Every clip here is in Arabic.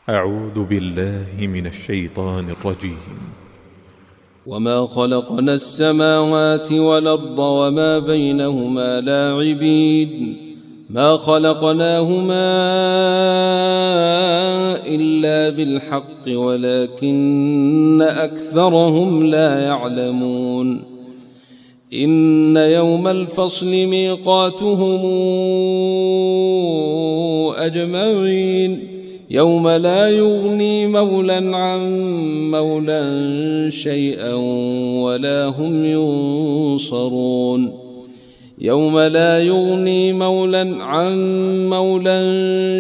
أعوذ بالله من الشيطان الرجيم. وما خلقنا السماوات والأرض وما بينهما لاعبين ما خلقناهما إلا بالحق ولكن أكثرهم لا يعلمون. إن يوم الفصل ميقاتهم أجمعين يوم لا يغني مولى عن مولى شيئا ولا هم ينصرون. يوم لا يغني مولى عن مولى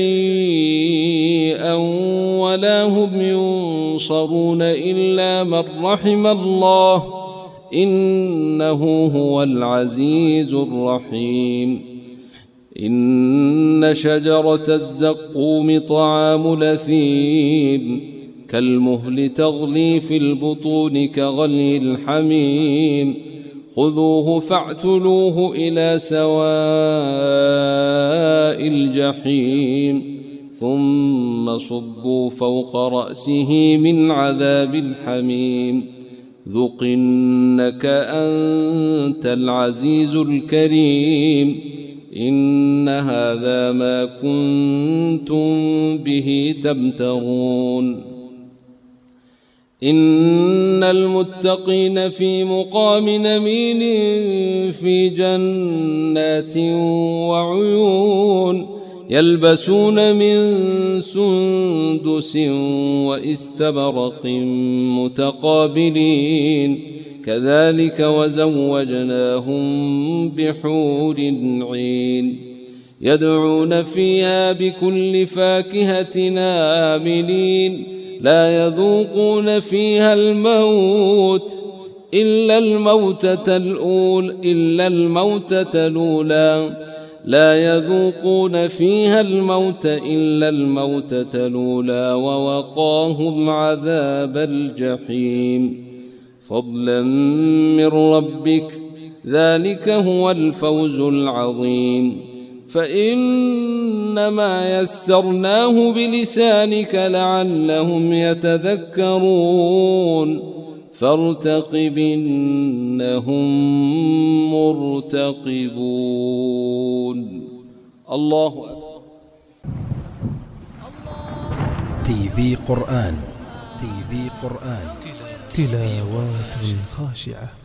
شيئا ولا هم ينصرون إلا من رحم الله إنه هو العزيز الرحيم. إن شجرة الزقوم طعام الأثيم كالمهل تغلي في البطون كغلي الحميم خذوه فاعتلوه إلى سواء الجحيم ثم صبوا فوق رأسه من عذاب الحميم ذق إنك أنت العزيز الكريم. إن هذا ما كنتم به تمترون. إن المتقين في مقام أمين في جنات وعيون يلبسون من سندس واستبرق متقابلين كذلك وزوجناهم بحور عين يدعون فيها بكل فاكهة آمنين لا يذوقون فيها الموت إلا الموتة الأولى لا يذوقون فيها الموت إلا الموتة الأولى ووقاهم عذاب الجحيم فضلا من ربك ذلك هو الفوز العظيم. فإنما يسرناه بلسانك لعلهم يتذكرون فارتقب إنهم مرتقبون. الله أكبر. TV قرآن تلاوات خاشعة.